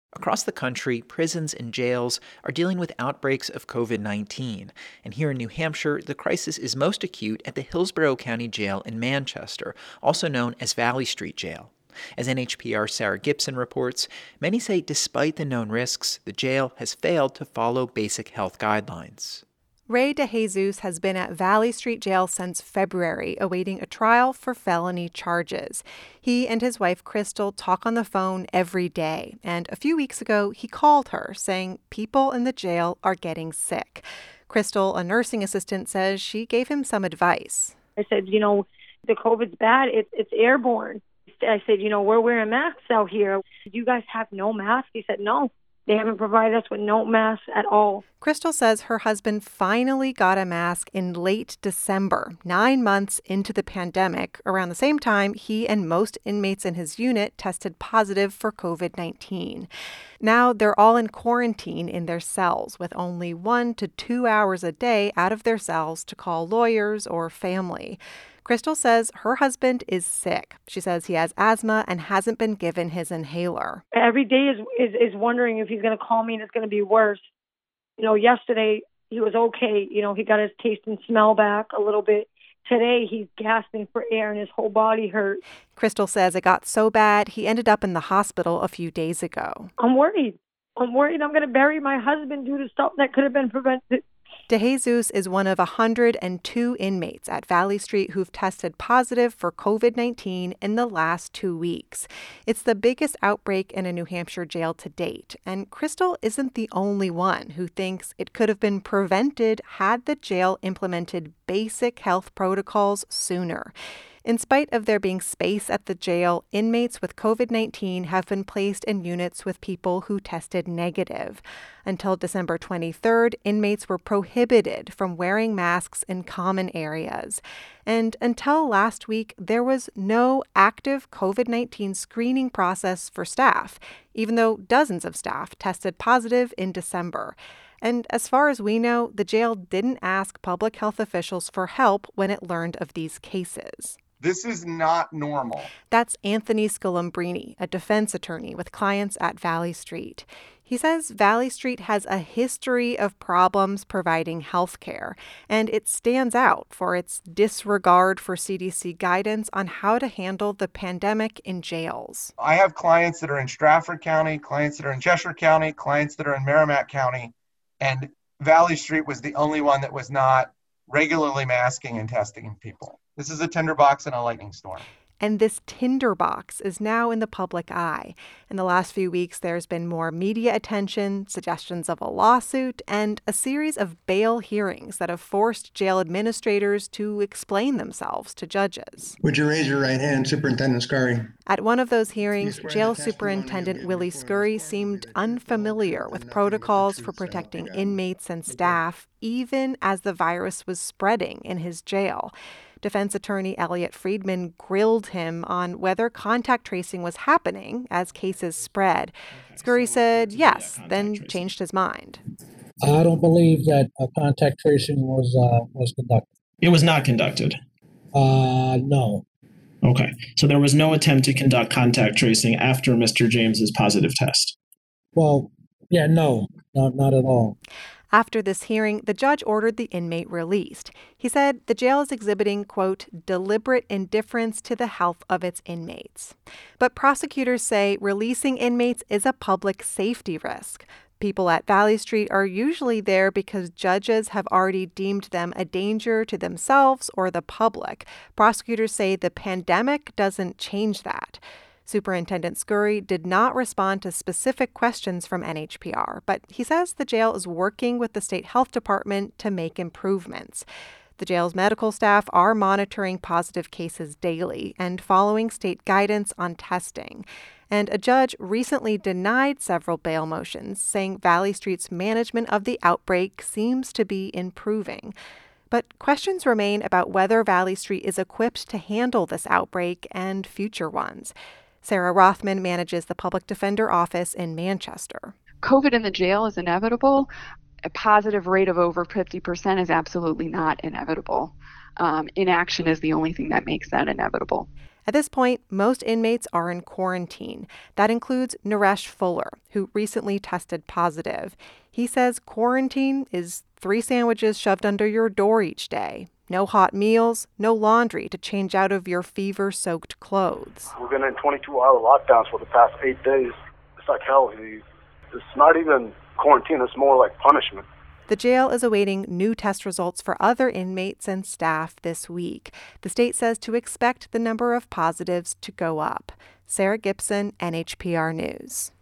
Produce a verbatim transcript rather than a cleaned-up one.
Across the country, prisons and jails are dealing with outbreaks of covid nineteen. And here in New Hampshire, the crisis is most acute at the Hillsborough County Jail in Manchester, also known as Valley Street Jail. As N H P R's Sarah Gibson reports, many say despite the known risks, the jail has failed to follow basic health guidelines. Ray DeJesus has been at Valley Street Jail since February, awaiting a trial for felony charges. He and his wife, Crystal, talk on the phone every day. And a few weeks ago, he called her, saying people in the jail are getting sick. Crystal, a nursing assistant, says she gave him some advice. I said, you know, the COVID's bad. It, it's airborne. I said, you know, we're wearing masks out here. Do you guys have no mask? He said, no. They haven't provided us with no masks at all. Crystal says her husband finally got a mask in late December, nine months into the pandemic. Around the same time, he and most inmates in his unit tested positive for covid nineteen. Now they're all in quarantine in their cells with only one to two hours a day out of their cells to call lawyers or family. Crystal says her husband is sick. She says he has asthma and hasn't been given his inhaler. Every day is is, is wondering if he's going to call me and it's going to be worse. You know, yesterday he was okay. You know, he got his taste and smell back a little bit. Today he's gasping for air and his whole body hurts. Crystal says it got so bad he ended up in the hospital a few days ago. I'm worried. I'm worried I'm going to bury my husband due to stuff that could have been prevented. DeJesus is one of one hundred two inmates at Valley Street who've tested positive for covid nineteen in the last two weeks. It's the biggest outbreak in a New Hampshire jail to date, and Crystal isn't the only one who thinks it could have been prevented had the jail implemented basic health protocols sooner. In spite of there being space at the jail, inmates with covid nineteen have been placed in units with people who tested negative. Until December twenty-third, inmates were prohibited from wearing masks in common areas. And until last week, there was no active covid nineteen screening process for staff, even though dozens of staff tested positive in December. And as far as we know, the jail didn't ask public health officials for help when it learned of these cases. This is not normal. That's Anthony Scalambrini, a defense attorney with clients at Valley Street. He says Valley Street has a history of problems providing health care, and it stands out for its disregard for C D C guidance on how to handle the pandemic in jails. I have clients that are in Stratford County, clients that are in Cheshire County, clients that are in Merrimack County, and Valley Street was the only one that was not regularly masking and testing people. This is a tinderbox in a lightning storm. And this tinderbox is now in the public eye. In the last few weeks, there's been more media attention, suggestions of a lawsuit, and a series of bail hearings that have forced jail administrators to explain themselves to judges. Would you raise your right hand, Superintendent Scurry? At one of those hearings, Jail Superintendent Willie Scurry seemed unfamiliar with protocols for protecting inmates and staff, even as the virus was spreading in his jail. Defense attorney Elliot Friedman grilled him on whether contact tracing was happening as cases spread. Scurry said yes, then changed his mind. I don't believe that uh, contact tracing was uh, was conducted. It was not conducted? Uh, no. Okay. So there was no attempt to conduct contact tracing after Mister James's positive test? Well, yeah, no, not, not at all. After this hearing, the judge ordered the inmate released. He said the jail is exhibiting, quote, deliberate indifference to the health of its inmates. But prosecutors say releasing inmates is a public safety risk. People at Valley Street are usually there because judges have already deemed them a danger to themselves or the public. Prosecutors say the pandemic doesn't change that. Superintendent Scurry did not respond to specific questions from N H P R, but he says the jail is working with the state health department to make improvements. The jail's medical staff are monitoring positive cases daily and following state guidance on testing. And a judge recently denied several bail motions, saying Valley Street's management of the outbreak seems to be improving. But questions remain about whether Valley Street is equipped to handle this outbreak and future ones. Sarah Rothman manages the public defender office in Manchester. COVID in the jail is inevitable. A positive rate of over fifty percent is absolutely not inevitable. Um, inaction is the only thing that makes that inevitable. At this point, most inmates are in quarantine. That includes Naresh Fuller, who recently tested positive. He says quarantine is three sandwiches shoved under your door each day. No hot meals, no laundry to change out of your fever-soaked clothes. We've been in twenty-two hour lockdowns for the past eight days. It's like hell. It's not even quarantine. It's more like punishment. The jail is awaiting new test results for other inmates and staff this week. The state says to expect the number of positives to go up. Sarah Gibson, N H P R News.